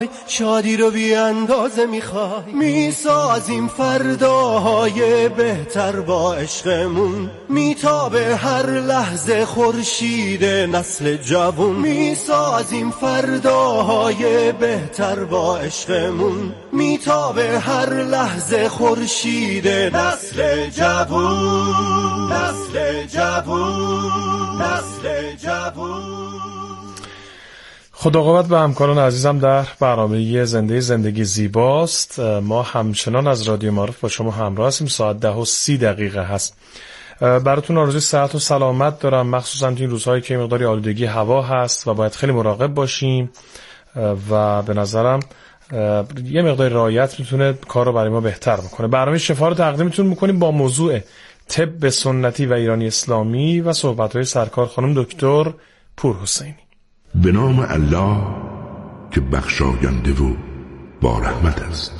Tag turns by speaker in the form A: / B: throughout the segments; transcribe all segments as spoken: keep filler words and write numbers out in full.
A: شادی رو بی اندازه میخوای، میسازیم فرداهای بهتر با عشقمون، میتابه هر لحظه خورشید نسل جوون، میسازیم فرداهای بهتر با عشقمون، میتابه هر لحظه خورشید نسل جوون، نسل جوون، نسل جوون.
B: خدا قوت به همکاران عزیزم در برنامه زنده زندگی زیباست. ما همچنان از رادیو معارف با شما همراه هستیم. ساعت ده و سی دقیقه هست. براتون آرزوی صحت و سلامت دارم، مخصوصا تو این روزهایی که مقداری آلودگی هوا هست و باید خیلی مراقب باشیم و به نظرم یه مقدار رعایت میتونه کار رو برای ما بهتر بکنه. برنامه شفا رو تقدیمتون میکنیم با موضوع طب سنتی و ایرانی اسلامی و صحبت‌های سرکار خانم دکتر پورحسینی.
C: به نام الله که بخشاینده و با رحمت است.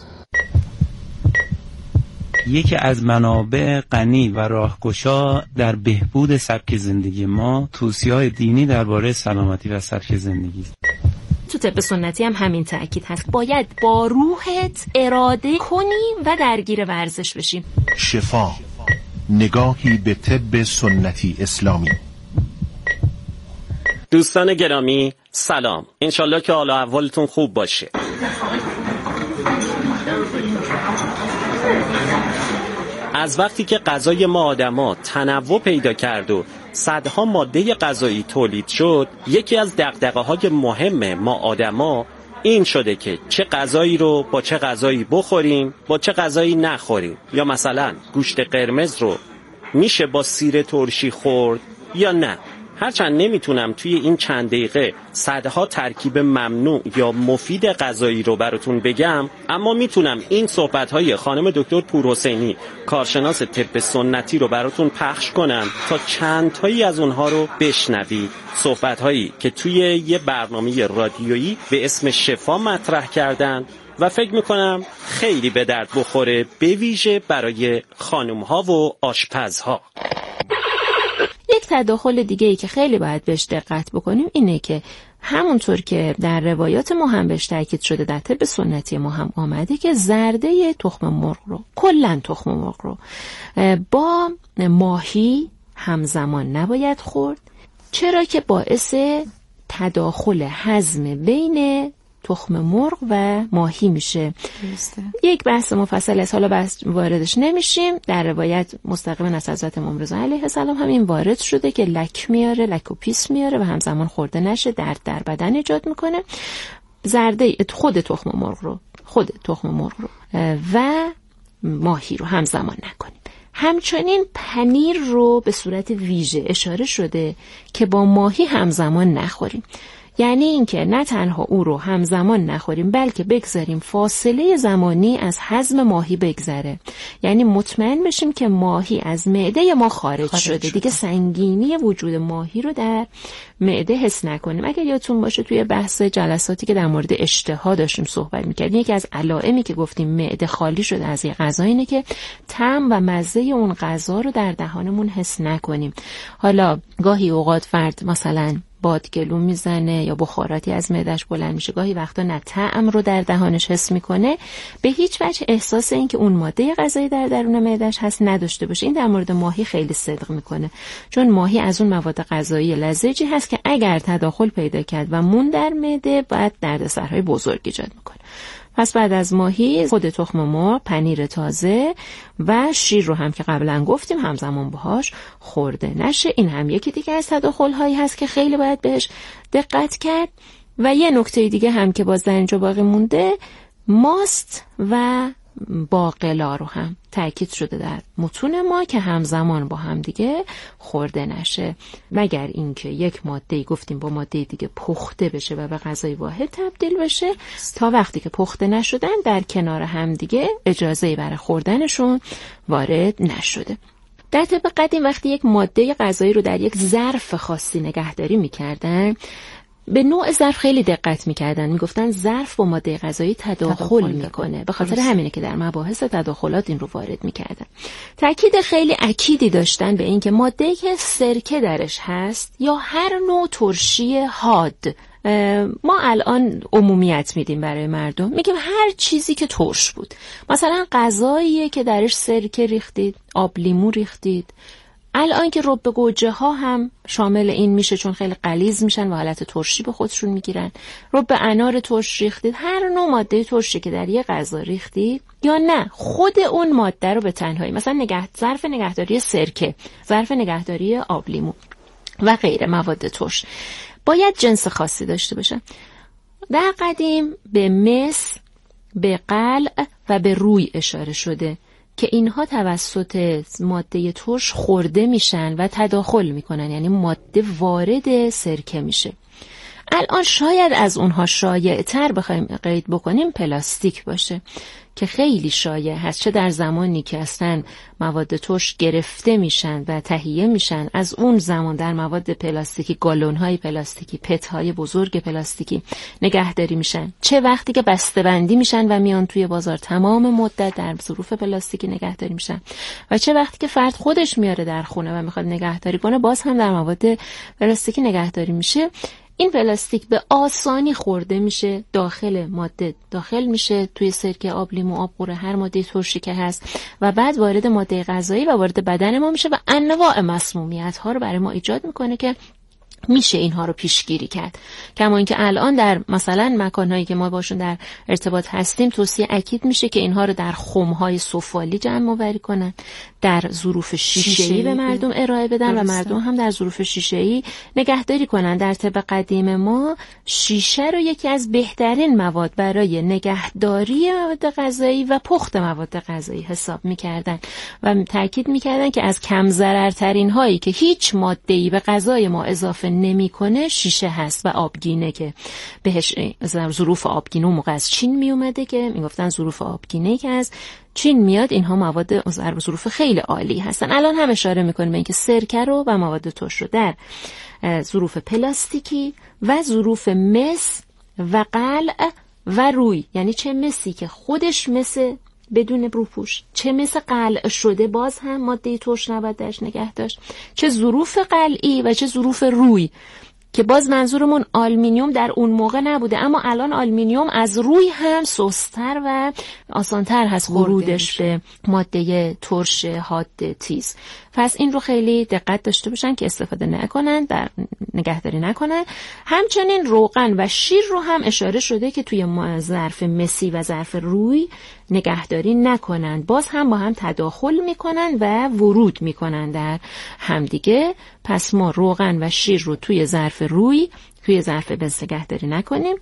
D: یکی از منابع غنی و راهگشا در بهبود سبک زندگی ما توصیه‌های دینی درباره سلامتی و سبک زندگی است.
E: تو طب سنتی هم همین تأکید هست، باید با روحت اراده کنی و درگیر ورزش بشیم.
F: شفا، نگاهی به طب سنتی اسلامی.
G: دوستان گرامی سلام، انشالله که حال و احوالتون خوب باشه. از وقتی که غذای ما آدما تنوع پیدا کرد و صدها ماده غذایی تولید شد، یکی از دغدغه‌های مهم ما آدما این شده که چه غذایی رو با چه غذایی بخوریم، با چه غذایی نخوریم. یا مثلا گوشت قرمز رو میشه با سیر ترشی خورد یا نه. هرچند نمیتونم توی این چند دقیقه صدها ترکیب ممنوع یا مفید غذایی رو براتون بگم، اما میتونم این صحبت‌های خانم دکتر پورحسینی کارشناس طب سنتی رو براتون پخش کنم تا چند تایی از اونها رو بشنوید. صحبت‌هایی که توی یه برنامه رادیویی به اسم شفا مطرح کردن و فکر میکنم خیلی به درد بخوره، به ویژه برای خانم‌ها و آشپزها.
E: یک تداخل دیگه ای که خیلی باید بهش دقت بکنیم اینه که همونطور که در روایات ما هم بهش تاکید شده، در طب سنتی ما هم آمده که زرده تخم مرغ رو، کلا تخم مرغ رو با ماهی همزمان نباید خورد، چرا که باعث تداخل هضم بین تخم مرغ و ماهی میشه. درسته. یک بحث مفصل است، حالا بحث واردش نمیشیم. در روایت مستقیما از حضرت امام رضا علیه السلام همین وارد شده که لک میاره، لک و پیس میاره و همزمان خورده نشه، درد در بدن ایجاد میکنه. زرده خود تخم مرغ رو خود تخم مرغ رو و ماهی رو همزمان نکنیم. همچنین پنیر رو به صورت ویژه اشاره شده که با ماهی همزمان نخوریم. یعنی اینکه نه تنها او رو همزمان نخوریم، بلکه بگذاریم فاصله زمانی از هضم ماهی بگذره. یعنی مطمئن بشیم که ماهی از معده ما خارج, خارج شده. شده دیگه سنگینی وجود ماهی رو در معده حس نکنیم. اگر یادتون باشه توی بحث جلساتی که در مورد اشتها داشتیم صحبت می‌کردیم، یکی از علائمی که گفتیم معده خالی شده از یه غذا اینه که طعم و مزه اون غذا رو در دهانمون حس نکنیم. حالا گاهی اوقات فرد مثلا بادگلو میزنه یا بخاراتی از معده‌اش بلند میشه، گاهی وقتا نه طعم رو در دهانش حس میکنه، به هیچ وجه احساس این که اون ماده غذایی در درون معده‌اش هست نداشته باشه. این در مورد ماهی خیلی صدق میکنه، چون ماهی از اون مواد غذایی لزجی هست که اگر تداخل پیدا کرد و مون در معده باید دردسرهای بزرگ ایجاد میکنه. پس بعد از ماهی خود تخم مرغ، پنیر تازه و شیر رو هم که قبلا گفتیم همزمان باهاش خورده نشه. این هم یکی دیگه از تداخل هایی هست که خیلی باید بهش دقت کرد. و یه نکته دیگه هم که باز در اینجا باقی مونده، ماست و باقلا رو هم تأکید شده در متون ما که همزمان با هم دیگه خورده نشه، مگر اینکه یک ماده گفتیم با ماده دیگه پخته بشه و به غذای واحد تبدیل بشه. تا وقتی که پخته نشدن در کنار هم دیگه اجازه‌ای برای خوردنشون وارد نشده. در طب قدیم وقتی یک ماده غذایی رو در یک ظرف خاصی نگهداری می‌کردن، به نوع ظرف خیلی دقت می‌کردن، میگفتن ظرف با ماده غذایی تداخل میکنه، به خاطر همینه که در مباحث تداخلات این رو وارد می‌کردن. تاکید خیلی اکیدی داشتن به این که ماده‌ای که سرکه درش هست یا هر نوع ترشی حاد ما الان عمومیت میدیم برای مردم، میگیم هر چیزی که ترش بود، مثلا غذاییه که درش سرکه ریختید، آب لیمو ریختید، الان که رب گوجه ها هم شامل این میشه چون خیلی غلیظ میشن و حالت ترشی به خودشون میگیرن، رب انار ترش ریختید، هر نوع ماده ترشی که در یه غذا ریختید یا نه خود اون ماده رو به تنهایی، مثلا نگه ظرف نگهداری سرکه، ظرف نگهداری آب لیمو و غیره مواد ترش باید جنس خاصی داشته باشه. در قدیم به مس، به قلع و به روی اشاره شده که اینها توسط ماده ترش خورده میشن و تداخل میکنن، یعنی ماده وارد سرکه میشه. الان شاید از اونها شایع تر بخوایم قید بکنیم پلاستیک باشه که خیلی شایع هست، چه در زمانی که اصلا مواد ترش گرفته میشن و تهیه میشن، از اون زمان در مواد پلاستیکی، گالون‌های پلاستیکی، پت‌های بزرگ پلاستیکی نگهداری میشن، چه وقتی که بسته‌بندی میشن و میان توی بازار تمام مدت در ظروف پلاستیکی نگهداری میشن، و چه وقتی که فرد خودش میاره در خونه و میخواد نگهداری کنه باز هم در مواد پلاستیکی نگهداری میشه. این پلاستیک به آسانی خورده میشه، داخل ماده داخل میشه توی سرکه، آب لیمو، آب قوره، هر ماده ترشی که هست و بعد وارد ماده غذایی و وارد بدن ما میشه و انواع مسمومیت ها رو برای ما ایجاد میکنه که میشه اینها رو پیشگیری کرد. کما اینکه الان در مثلا مکانهایی که ما باشون در ارتباط هستیم توصیه اکید میشه که اینها رو در خمهای سفالی جمع آوری کنن، در ظروف شیشه‌ای به مردم ارائه بدن و مردم هم در ظروف شیشه‌ای نگهداری کنن. در طب قدیم ما شیشه رو یکی از بهترین مواد برای نگهداری مواد غذایی و پخت مواد غذایی حساب میکردن و تاکید میکردن که از کم ضررترین هایی که هیچ ماده‌ای به غذای ما اضافه نمیکنه شیشه هست و آبگینه که بهش ظروف آبگینه موقع از چین می اومده که میگفتن ظروف آبگینه که از چین میاد، اینها مواد ظروف خیلی عالی هستن. الان هم اشاره میکنیم به اینکه سرکه رو و مواد ترش رو در ظروف پلاستیکی و ظروف مس و قلع و روی، یعنی چه مسی که خودش مس بدون روپوش، چه مثل قلع شده باز هم ماده ترش نباید درش نگه داشت، چه ظروف قلعی و چه ظروف روی که باز منظورمون آلومینیوم در اون موقع نبوده، اما الان آلومینیوم از روی هم سست‌تر و آسان‌تر هست ورودش به ماده ترش حاد تیز. پس این رو خیلی دقت داشته باشن که استفاده نکنن، در نگهداری نکنن. همچنین روغن و شیر رو هم اشاره شده که توی ظرف مسی و ظرف روی نگهداری نکنن، باز هم با هم تداخل میکنن و ورود میکنن در همدیگه. پس ما روغن و شیر رو توی ظرف روی توی ظرف مس نگهداری نکنیم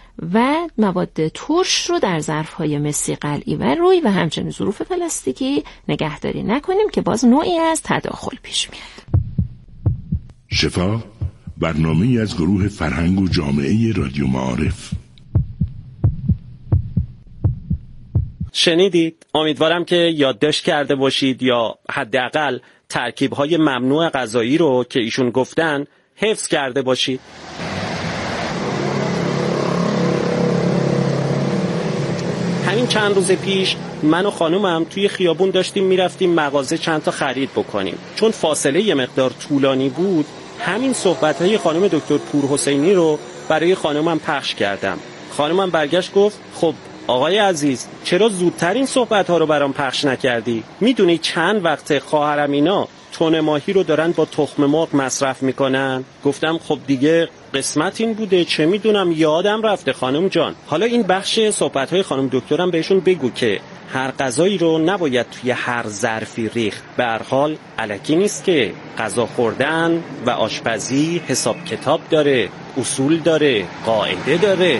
E: و مواد ترش رو در ظرف‌های مسی، قلعی و روی و همچنین ظروف پلاستیکی نگهداری نکنیم که باز نوعی از تداخل پیش میاد.
C: شفا، برنامه‌ای از گروه فرهنگ و جامعه رادیو معارف.
G: شنیدید؟ امیدوارم که یادداشت کرده باشید یا حداقل ترکیب‌های ممنوع غذایی رو که ایشون گفتن حفظ کرده باشید. همین چند روز پیش من و خانومم توی خیابون داشتیم میرفتیم مغازه چند تا خرید بکنیم. چون فاصله یه مقدار طولانی بود، همین صحبت‌های خانم دکتر پورحسینی رو برای خانومم پخش کردم. خانومم برگشت گفت خب آقای عزیز چرا زودتر این صحبت‌ها رو برام پخش نکردی؟ میدونی چند وقت خواهرم اینا تن ماهی رو دارن با تخم مرغ مصرف میکنن؟ گفتم خب دیگه قسمت این بوده، چه میدونم یادم رفته خانم جان. حالا این بخش صحبت‌های خانم دکترم بهشون بگو که هر غذایی رو نباید توی هر ظرفی ریخت. به هر حال الکی نیست که غذا خوردن و آشپزی حساب کتاب داره، اصول داره، قاعده داره.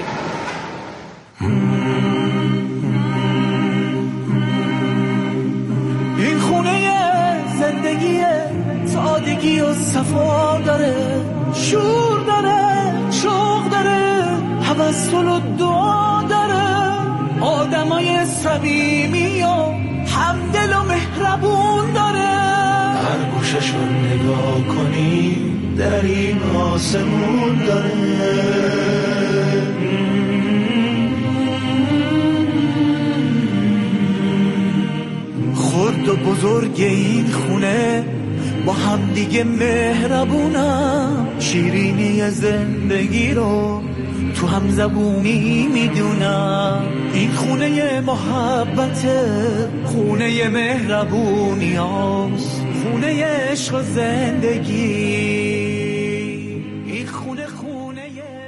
H: این خونه زندگی سادگی و صفا داره، شور داره، شوق داره، هوس‌تون و دعا داره، آدمای صمیمی و همدل و مهربون داره. هر گوشش رو نگاه کنی در این آسمون داره. خرد و بزرگ این خونه با هم دیگه مهربونم، شیرینی زندگی رو تو هم زبونی میدونم این خونه محبته، خونه مهربونی هاست، خونه عشق و زندگی، این خونه خونه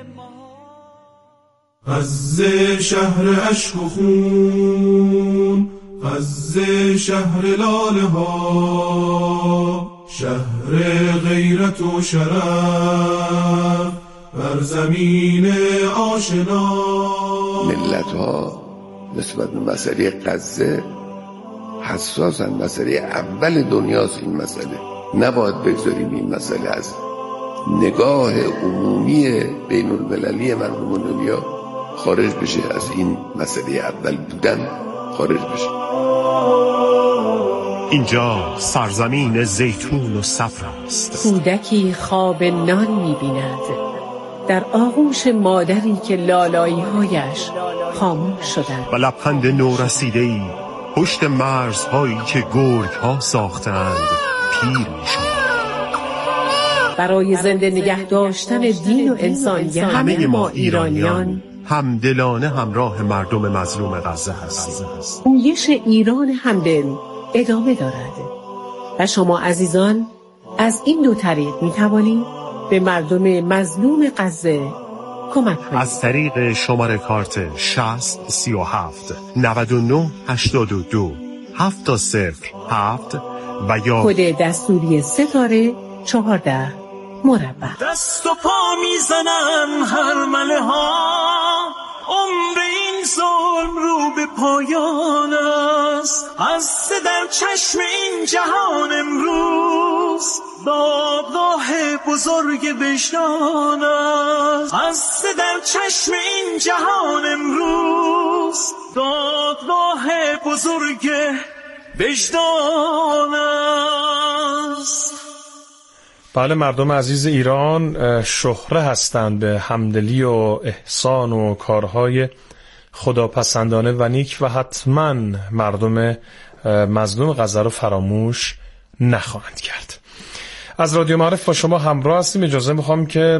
H: ما.
I: غزه شهر عشق و خون، غزه شهر لاله ها، شهر غیرت و شرف بر زمین آشنا.
J: ملت ها نسبت به مسئله غزه حساسن، مسئله اول دنیاست این مسئله. نباید بگذاریم این مسئله از نگاه عمومی بین المللی مردم دنیا خارج بشه، از این مسئله اول بودن خارج بشه.
F: اینجا سرزمین زیتون و صفر است.
K: کودکی خواب نان می‌بیند در آغوش مادری که لالایی‌هایش خاموش شدند
F: و لبخند نورسیده‌ای پشت مرزهایی که گرگ‌ها ساختند پیر می‌شود.
K: برای زنده نگه داشتن دین و انسانیت
F: همه ما ایرانیان همدلانه همراه مردم مظلوم غزه هستیم.
K: پویش ایران همدل ادامه دارد و شما عزیزان از این دو طریق می توانید به مردم مظلوم غزه کمک کنید.
F: از طریق شماره کارت شصت سی و هفت نود و نه هشتاد و دو هفت تا صفر هفت و یا
K: کد دستوری ستاره چهارده مربع.
H: دست و پا میزنن هرمله ها، عمر این ظلم رو به پایان است. از در چشم این جهان امروز دادگاه بزرگ وجدان است. از در چشم این جهان امروز دادگاه بزرگ وجدان است.
B: بله، مردم عزیز ایران شهره هستند به همدلی و احسان و کارهای خداپسندانه و نیک و حتما مردم مظلوم غزه رو فراموش نخواهند کرد. از رادیو معارف با شما همراه هستیم. اجازه میخوام که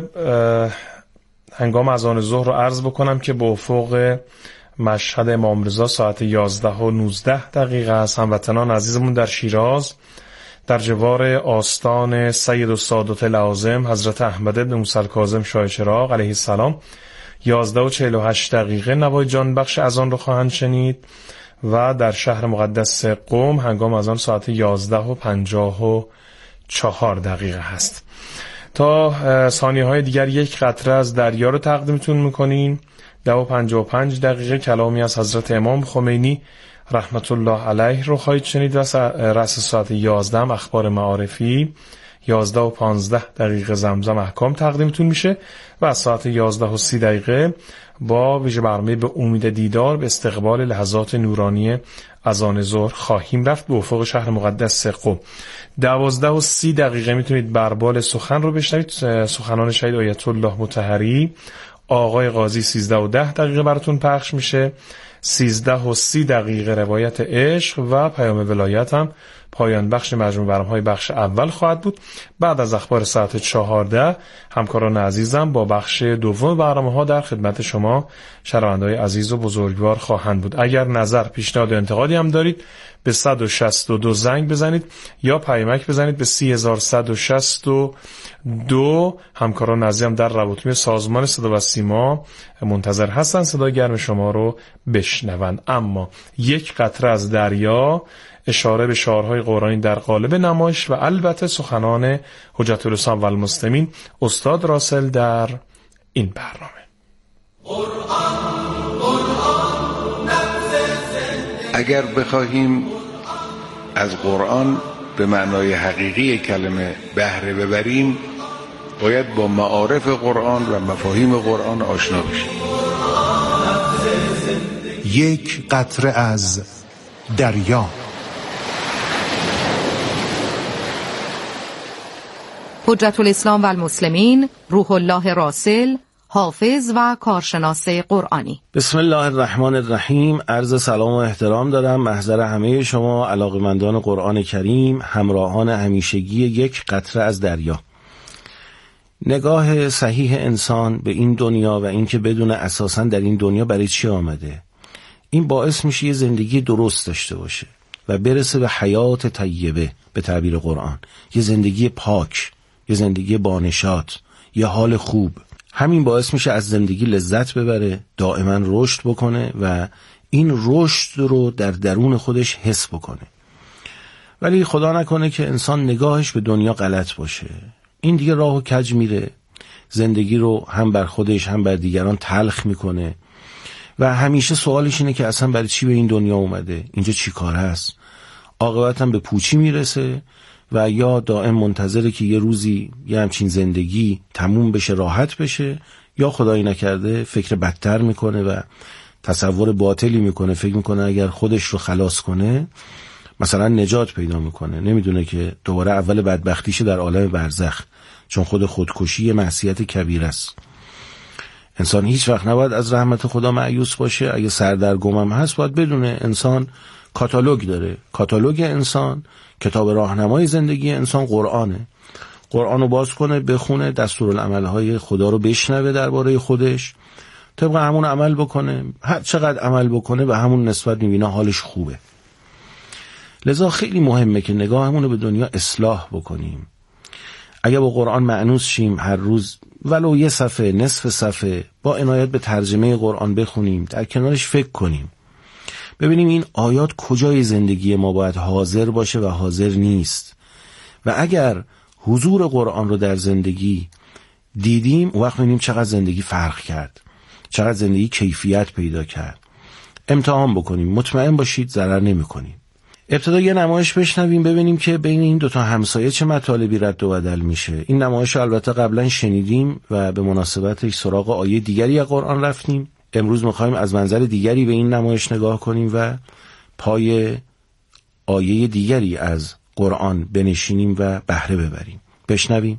B: هنگام اذان ظهر رو عرض بکنم که به افق مشهد امام رضا ساعت یازده و نوزده دقیقه است. هموطنان عزیزمون در شیراز در جوار آستان سید السادات العظم حضرت احمد بن موسی الکاظم شاه چراغ علیه السلام یازده و چهل و هشت دقیقه نوای جان بخش اذان رو خواهند شنید و در شهر مقدس قم هنگام اذان ساعت یازده و پنجاه و چهار دقیقه هست. تا ثانیه های دیگر یک قطره از دریا رو تقدیمتون میکنیم. ده و پنجاه و پنج دقیقه کلامی از حضرت امام خمینی رحمت الله علیه رو خواهید شنید و رأس ساعت یازده اخبار معارفی، یازده و پانزده دقیقه زمزم احکام تقدیمتون میشه و از ساعت یازده و سی دقیقه با ویژه برنامه به امید دیدار به استقبال لحظات نورانی اذان ظهر خواهیم رفت به افق شهر مقدس قم. دوازده و سی دقیقه میتونید بربال سخن رو بشنوید، سخنان شهید آیت الله مطهری آقای قاضی. سیزده و ده دقیقه براتون پخش میشه. سیزده و سی دقیقه روایت عشق و پیام ولایت هم پایان بخش مجموع برنامه‌های بخش اول خواهد بود. بعد از اخبار ساعت چهارده همکاران عزیزم با بخش دوم برنامه‌ها در خدمت شما شنونده‌های عزیز و بزرگوار خواهند بود. اگر نظر، پیشنهاد و انتقادی هم دارید به صد و شصت و دو زنگ بزنید یا پیامک بزنید به سی هزار و صد و شصت و دو. همکاران عزیزم در روابط سازمان صدا و سیما منتظر هستن صدای گرم شما رو بشنوند. اما یک قطره از دریا اشاره به شعارهای قرآنی در قالب نمایش و البته سخنان حجت الاسلام و المسلمین استاد راسل در این برنامه.
J: اگر بخواهیم از قرآن به معنای حقیقی کلمه بهره ببریم باید با معارف قرآن و مفاهیم قرآن آشنا بشیم.
F: یک قطره از دریا.
L: حجت الاسلام و المسلمین روح الله راسل، حافظ و کارشناس قرآنی.
M: بسم الله الرحمن الرحیم. عرض سلام و احترام دارم محضر همه شما علاقه‌مندان قرآن کریم، همراهان همیشگی یک قطره از دریا. نگاه صحیح انسان به این دنیا و اینکه بدون اساساً در این دنیا برای چی آمده، این باعث میشه یه زندگی درست داشته باشه و برسه به حیات طیبه به تعبیر قرآن، یه زندگی پاک، یه زندگی بانشات، یه حال خوب. همین باعث میشه از زندگی لذت ببره، دائما رشد بکنه و این رشد رو در درون خودش حس بکنه. ولی خدا نکنه که انسان نگاهش به دنیا غلط باشه، این دیگه راهو کج میره، زندگی رو هم بر خودش هم بر دیگران تلخ میکنه و همیشه سوالش اینه که اصلا برای چی به این دنیا اومده، اینجا چی کار هست. عاقبت هم به پوچی میرسه و یا دائم منتظره که یه روزی یه همچین زندگی تموم بشه، راحت بشه، یا خدایی نکرده فکر بدتر میکنه و تصور باطلی میکنه، فکر میکنه اگر خودش رو خلاص کنه مثلا نجات پیدا میکنه، نمیدونه که دوباره اول بدبختیش در عالم برزخ، چون خود خودکشی معصیت کبیره است. انسان هیچ وقت نباید از رحمت خدا مایوس باشه. اگه سردرگم هم هست باید بدونه انسان کاتالوگ داره. کاتالوگ انسان، کتاب راهنمای زندگی انسان قرآنه. قرآن رو باز کنه، بخونه، دستورالعمل‌های خدا رو بشنوه درباره خودش، طبق همون عمل بکنه. هر چقدر عمل بکنه به همون نسبت میبینه حالش خوبه. لذا خیلی مهمه که نگاهمون رو به دنیا اصلاح بکنیم. اگه با قرآن مأنوس شیم، هر روز ولو یه صفحه، نصف صفحه با عنایت به ترجمه قرآن بخونیم، در کنارش فکر کنیم، ببینیم این آیات کجای زندگی ما باید حاضر باشه و حاضر نیست. و اگر حضور قرآن رو در زندگی دیدیم، اون وقت می‌بینیم چقدر زندگی فرق کرد، چقدر زندگی کیفیت پیدا کرد. امتحان بکنیم، مطمئن باشید ضرر نمی‌کنیم. ابتدا یه نمایش بشنویم ببینیم که بین این دوتا همسایه چه مطالبی رد و بدل میشه. این نمایش البته قبلا شنیدیم و به مناسبتش سراغ آیه دیگری از قرآن رفتیم. امروز میخوایم از منظر دیگری به این نمایش نگاه کنیم و پای آیه دیگری از قرآن بنشینیم و بهره ببریم. بشنویم.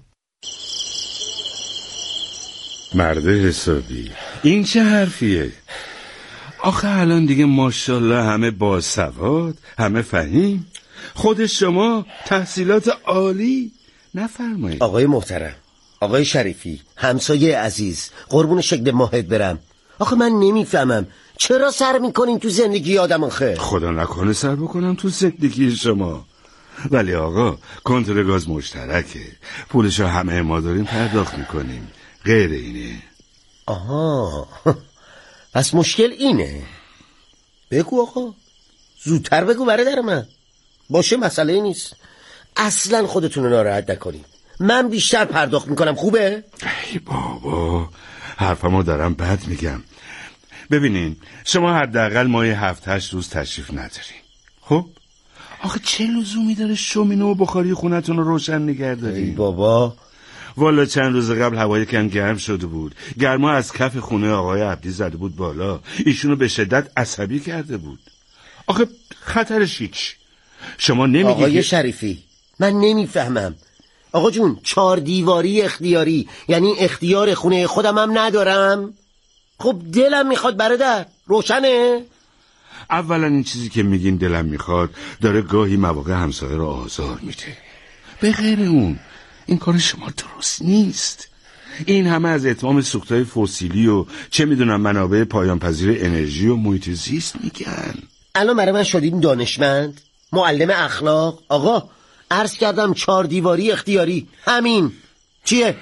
N: مرد حسابی، این چه حرفیه؟ آخه الان دیگه ماشاءالله همه باسواد، همه فهیم. خود شما تحصیلات عالی. نفرمایید.
O: آقای محترم، آقای شریفی، همسایه عزیز، قربون شکل ماهت برم. آخه من نمیفهمم چرا سر میکنین تو زندگی آدم آخه؟
N: خدا نکنه سر بکنم تو زندگی شما. ولی آقا کنترل گاز مشترکه، پولشو همه ما داریم پرداخت میکنیم، غیر اینه.
O: آها، پس مشکل اینه. بگو آقا، زودتر بگو برادر من. باشه مسئله نیست، اصلا خودتون رو ناراحت نکنید، من بیشتر پرداخت میکنم. خوبه؟
N: ای بابا، حرفمو دارم بد میگم. ببینین شما حداقل ماهی هفت هشت روز تشریف ندارین. خب آخه چه لزومی داره شومینه و بخاری خونتون رو روشن نگه دارین؟
O: ای بابا،
N: والا چند روز قبل هوای کم گرم شده بود، گرما از کف خونه آقای عبدی زده بود بالا، ایشونو به شدت عصبی کرده بود. آخه خطرش هیچ. شما نمیگی
O: آقای
N: که...
O: شریفی، من نمیفهمم. آقا جون، چهار دیواری اختیاری یعنی اختیار خونه خودم هم ندارم؟ خب دلم میخواد برادر، روشنه؟
N: اولا این چیزی که میگین دلم میخواد داره گاهی مواقع همسایه رو آزار میده. به غیر اون این کار شما درست نیست. این همه از اتمام سوختهای فسیلی و چه میدونم منابع پایان پذیر انرژی و محیط زیست میگن.
O: الان برای من شدید دانشمند، معلم اخلاق. آقا عرض کردم چهار دیواری اختیاری، همین. چیه؟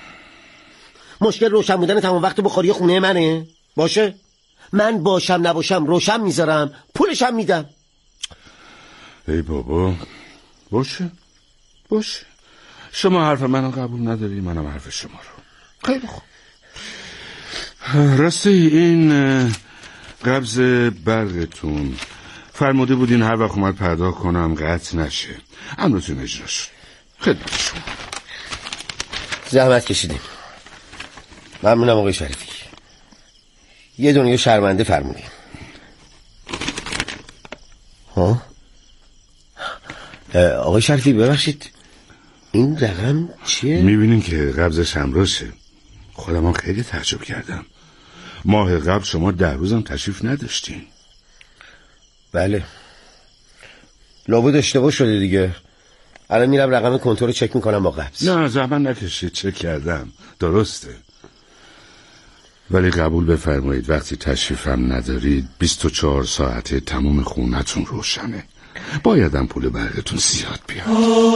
O: مشکل روشن بودن تمام وقت بخاری خونه منه؟ باشه، من باشم نباشم روشن میذارم، پولشم میدم.
N: ای بابا، باشه باشه، شما حرف منو قبول نداری، منم حرف شما رو. خیلی خوب. راسته این قبض برقتون فرموده بودین هر وقت اومد پرداخت کنم قطع نشه، امرتون اجرا شد. خدمت شما.
O: زحمت کشیدیم، ممنونم آقای شریفی. یه دنیا شرمنده فرمودیم. ها آقای شریفی ببخشید، این رقم چیه؟
N: میبینین که قبضش همراشه. خودم هم خیلی تعجب کردم. ماه قبل شما ده روزم تشریف نداشتین.
O: بله، لابد اشتباه شده دیگه. الان میرم رقم کنترل رو چک میکنم با قبض.
N: نه زحمت نکشید، چک کردم درسته، ولی قبول بفرمایید وقتی تشریفم ندارید بیست و چهار ساعته تمام خونتون روشنه. بایدم پول بردتون زیاد بیاد.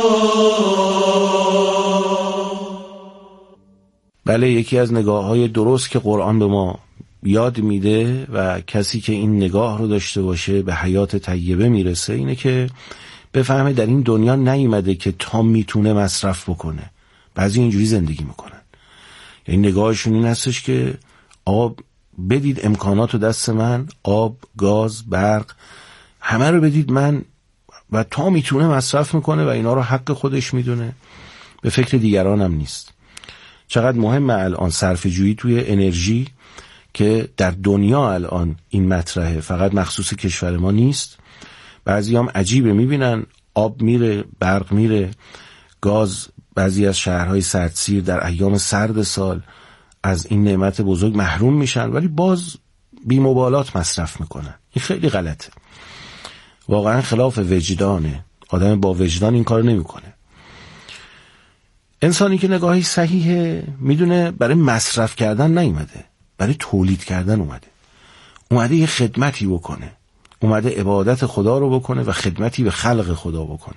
M: بله، یکی از نگاه‌های درست که قرآن به ما یاد میده و کسی که این نگاه رو داشته باشه به حیات طیبه میرسه اینه که بفهمه در این دنیا نیومده که تا میتونه مصرف بکنه. بعضی اینجوری زندگی میکنن، یعنی نگاهشون این هستش که آب بدید، امکانات رو دست من، آب، گاز، برق، همه رو بدید من و تا میتونه مصرف میکنه و اینا رو حق خودش میدونه، به فکر دیگران هم نیست. چقدر مهمه الان صرفه جویی توی انرژی که در دنیا الان این مطرحه، فقط مخصوص کشور ما نیست. بعضی هم عجیبه، میبینن آب میره، برق میره، گاز، بعضی از شهرهای سردسیر در ایام سرد سال از این نعمت بزرگ محروم میشن ولی باز بی‌مبالات مصرف میکنن. این خیلی غلطه، واقعا خلاف وجدانه. آدم با وجدان این کار نمیکنه. انسانی که نگاهی صحیحه میدونه برای مصرف کردن نیومده، برای تولید کردن اومده. اومده یه خدمتی بکنه، اومده عبادت خدا رو بکنه و خدمتی به خلق خدا بکنه.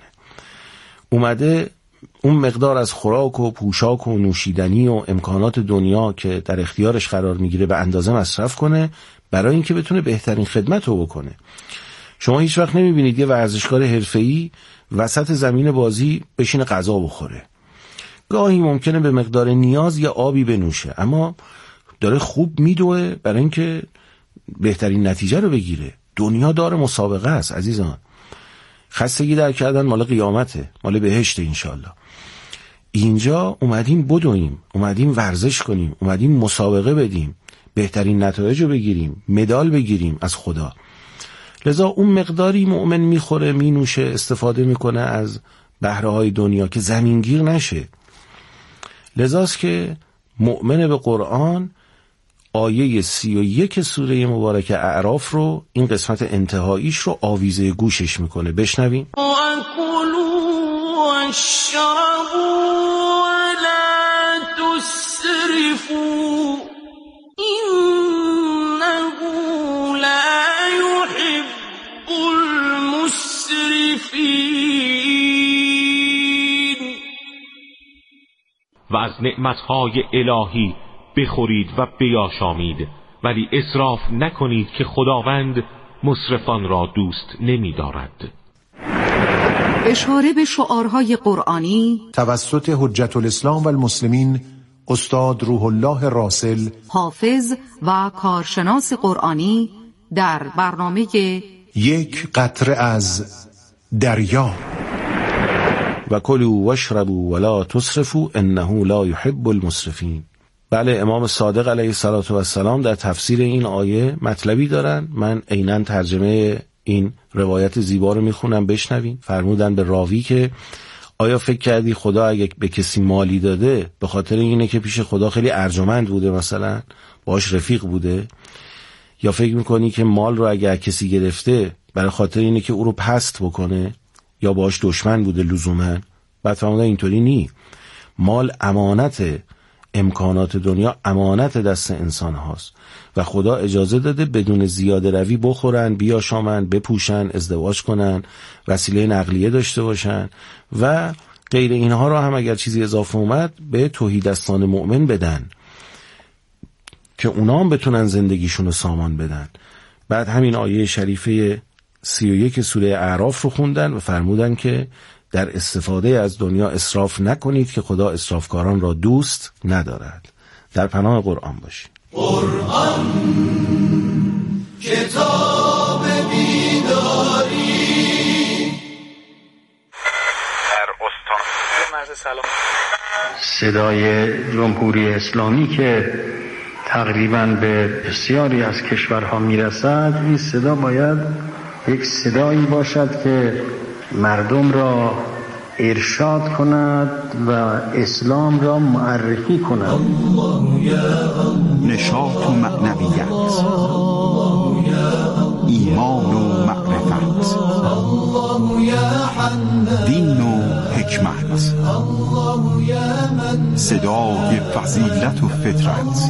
M: اومده اون مقدار از خوراک و پوشاک و نوشیدنی و امکانات دنیا که در اختیارش قرار میگیره به اندازه مصرف کنه برای اینکه بتونه بهترین خدمت رو بکنه. شما هیچ وقت نمیبینید یه ورزشکار حرفه‌ای وسط زمین بازی بشینه غذا بخوره. گاهی ممکنه به مقدار نیاز یه آبی بنوشه، اما داره خوب میدوه برای اینکه بهترین نتیجه رو بگیره. دنیا دار مسابقه است عزیزان. خستگی در کردن مال قیامته، مال بهشت انشالله. اینجا اومدیم بدویم، اومدیم ورزش کنیم، اومدیم مسابقه بدیم، بهترین نتایج رو بگیریم، مدال بگیریم از خدا. لذا اون مقداری مؤمن میخوره، مینوشه، استفاده میکنه از بهره های دنیا که زمینگیر نشه. لذاست که مؤمن به قرآن آیه سی و یک سوره مبارک اعراف رو، این قسمت انتهاییش رو آویزه گوشش میکنه. بشنویم.
P: و از نعمتهای الهی بخورید و بیاشامید، ولی اسراف نکنید که خداوند مسرفان را دوست نمی دارد.
L: اشاره به شعارهای قرآنی
Q: توسط حجت الاسلام و المسلمین استاد روح الله راسل، حافظ
L: و کارشناس قرآنی در برنامه
Q: یک قطره از دریا.
M: و کلوا واشربوا ولا تسرفوا انه لا يحب المسرفین. بله، امام صادق علیه الصلاة و السلام در تفسیر این آیه مطلبی دارن. من عیناً ترجمه این روایت زیبا رو میخونم، بشنوین. فرمودن به راوی که آیا فکر کردی خدا اگه به کسی مالی داده به خاطر اینه که پیش خدا خیلی ارجمند بوده، مثلا باش رفیق بوده، یا فکر میکنی که مال رو اگه کسی گرفته برای خاطر اینه که او رو پست بکنه یا باش دشمن بوده لزوما؟ بعد فرمودن اینطوری نی. مال امانت، امکانات دنیا امانت دست انسان هاست و خدا اجازه داده بدون زیاده روی بخورن، بیاشامن، بپوشن، ازدواج کنن، وسیله نقلیه داشته باشن و غیر اینها رو هم اگر چیزی اضافه اومد به تهیدستان مؤمن بدن که اونا هم بتونن زندگیشون رو سامان بدن. بعد همین آیه شریفه سی و یک سوره اعراف رو خوندن و فرمودن که در استفاده از دنیا اسراف نکنید که خدا اسرافکاران را دوست ندارد. در پناه قرآن باشید.
H: قرآن کتاب بیداری.
R: در استان مرز سلام
S: صدای جمهوری اسلامی که تقریباً به بسیاری از کشورها میرسد، این صدا باید یک صدایی باشد که مردم را ارشاد کند و اسلام را معرفی کند.
T: نشاط و معنویت، ایمان و معرفت، دین و حکمت. یک مدرسه، صدای فضیلت و فطرت.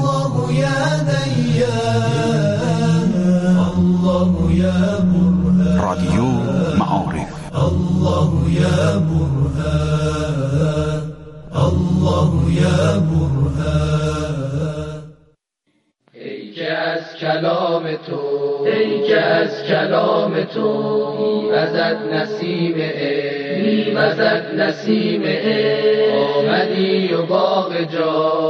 T: رادیو معارف. الله یا برهان، الله یا برهان.
H: ای که از کلام تو، ای که از کلام تو میوزد نسیم عشق، میوزد نسیم عشق. آمدی و باغ جا،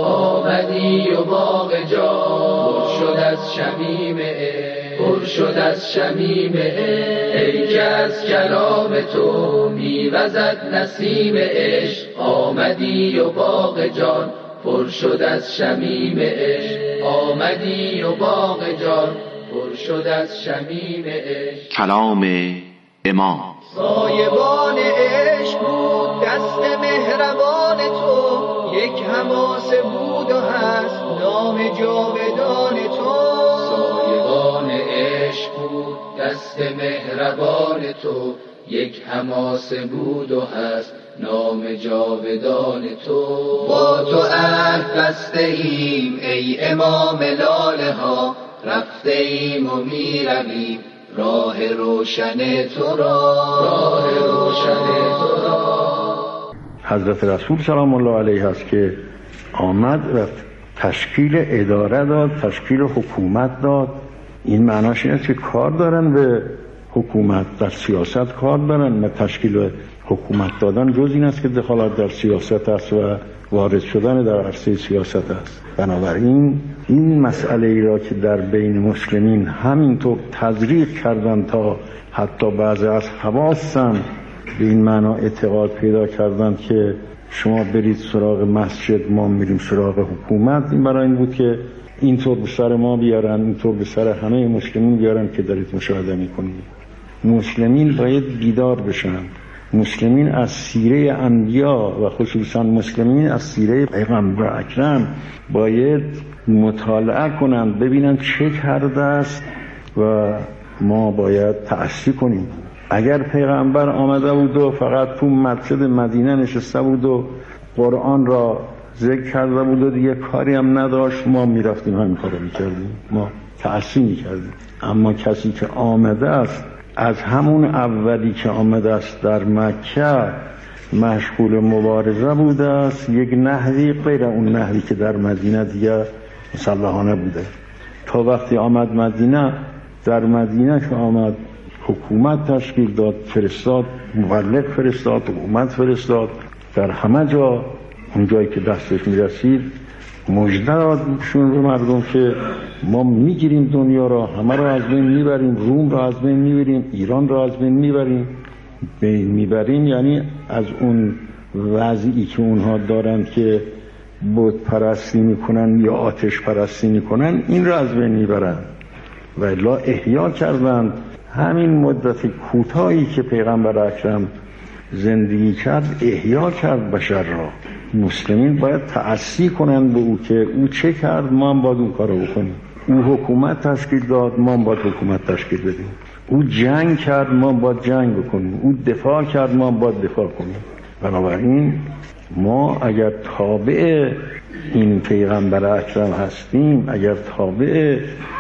H: آمدی و باغ جا پر شد از شمیم عشق، پر شد از شمیم عشق. ای که از کلام تو میوزد نسیم عشق، آمدی و باغ جان پر شد از شمیم عشق. آمدی و باغ جان پر شد از شمیم عشق.
U: کلام امام.
H: سایبان عشق بود دست مهربان تو، یک حماسه بود و هست نام جاودان تو. سایبان عشق بود دست مهربان تو، یک حماسه بود و هست نام جاودان تو. با تو عهد بسته ایم ای امام لاله ها، رفته ایم و می رویم راه روشن تو را، راه روشن تو را.
S: حضرت رسول سلام الله علیه است که آمد و تشکیل اداره داد، تشکیل حکومت داد. این معناش اینه که کار دارن به حکومت، در سیاست کار دارن. و تشکیل حکومت دادن جز این است که دخالت در سیاست است و وارد شدن در عرصه سیاست است. بنابراین این مسئله ای را که در بین مسلمین همینطور تزریق کردن تا حتی بعضی از حواسن به این معنا اعتقاد پیدا کردن که شما برید سراغ مسجد، ما میریم سراغ حکومت، این برای این بود که اینطور به سر ما بیارن، اینطور به سر همه مسلمین بیارن که دارید مشاهده میکنید. مسلمین باید بیدار بشن. مسلمین از سیره انبیا و خصوصا مسلمین از سیره پیغمبر اکرم باید مطالعه کنند، ببینن چه کرده است و ما باید تأسی کنیم. اگر پیغمبر آمده بود و فقط تو مسجد مدینه نشسته بود و قرآن را ذکر کرده بود و دیگه کاری هم نداشت، ما میرفتیم همین کارو میکردیم، ما تأسی میکردیم. اما کسی که آمده است، از همون اولی که آمده است در مکه مشغول مبارزه بوده است، یک نحوی غیر اون نحوی که در مدینه دیگه مسلحانه بوده. تا وقتی آمد مدینه، در مدینه که آمد حکومت تشکیل داد، فرستاد مبلغ، فرستاد حکومت، فرستاد در همه جا، اون جایی که دستش میرسید مژده دادشون به مردم که ما میگیریم دنیا را، همه را از بین میبریم، روم را از بین میبریم، ایران را از بین میبریم. بین میبریم یعنی از اون وضعی که اونها دارند که بت پرستی میکنن یا آتش پرستی میکنن، این را از بین میبرن. و الا احیا کردند. همین مدت کوتاهی که پیغمبر اکرم زندگی کرد احیا کرد بشر را. مسلمین باید تأسی کنند به او که او چه کرد، ما هم باید اون کارو بکنیم. او حکومت تشکیل داد، ما هم باید حکومت تشکیل بدیم. او جنگ کرد، ما هم باید جنگ بکنیم. او دفاع کرد، ما هم باید دفاع کنیم. بنابراین ما اگر تابع این پیغمبر اکرم هستیم، اگر تابع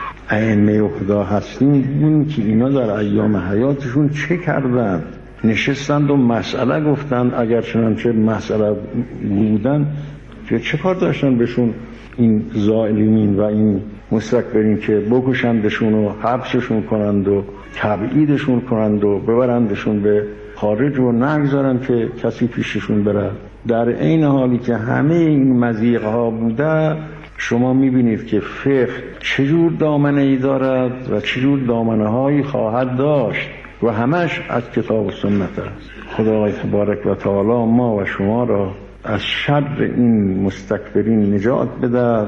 S: ائمه خدا هستیم، این که اینا در ایام حیاتشون چه کردند، نشستند و مسئله گفتند. اگر چنانچه مسئله بودن که چه کار داشتن بهشون این ظالمین و این مستکبرین که بکشندشون و حبسشون کنند و تبعیدشون کنند و ببرندشون به خارج و نگذارن که کسی پیششون بره. در این حالی که همه این مضیق ها بوده، شما میبینید که فقه چجور دامنه ای دارد و چجور دامنه هایی خواهد داشت و همش از کتاب و سنت است. خدای تبارک و تعالی ما و شما را از شر این مستکبرین نجات بدهد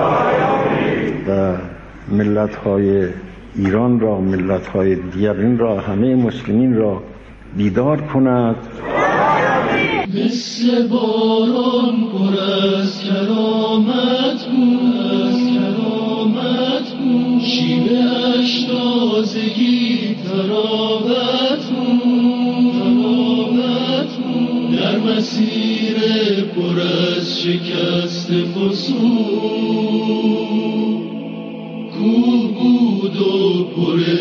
S: و ملت های ایران را، ملت های دیگرین را، همه مسلمین را بیدار کند.
H: مثل باران پر از کرامت بود، از کرامت بود، شیوه اش تازگی تراوت بود، تراوت بود، در مسیر پر از شکست فسون کوه بود و پر